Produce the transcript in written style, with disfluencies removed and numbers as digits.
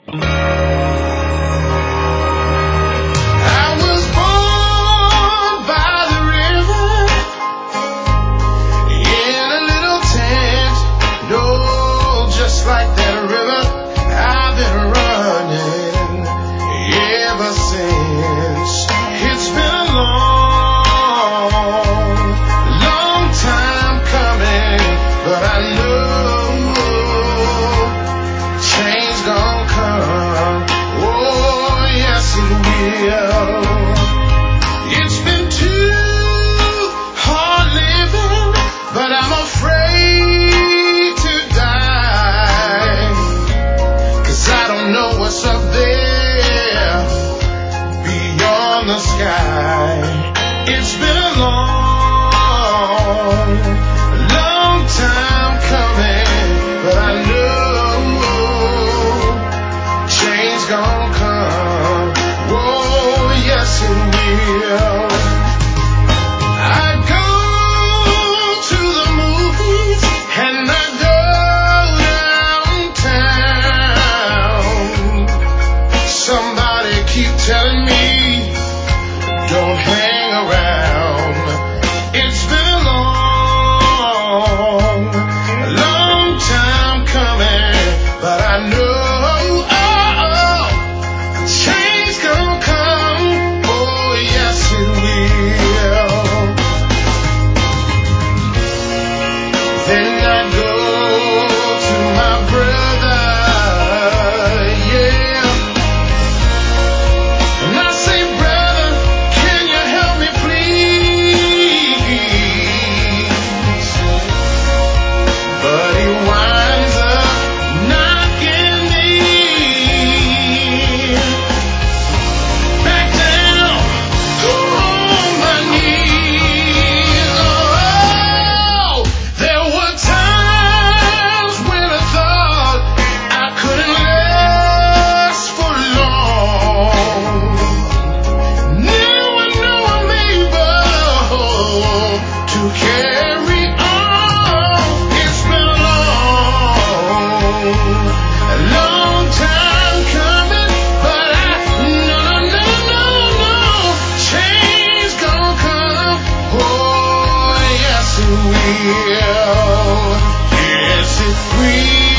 It's been too hard living, but I'm afraid to die, 'cause I don't know what's up there beyond the sky. It's been a long time coming, but I know change gonna come. Oh, yes it will. I go to the movies and I go downtown. Somebody keep telling me don't hang around. It's been a long time coming, but I know change gonna come. Oh, yes it will. Then I go to my brother, yeah, and I say, brother, can you help me please? But he winds up knocking me back down on my knees. Oh, there were times when I thought I couldn't last for long. Now I know I'm able to carry on. It's been a long time coming, but no, change gonna come. Oh, yes it will. Yes it will.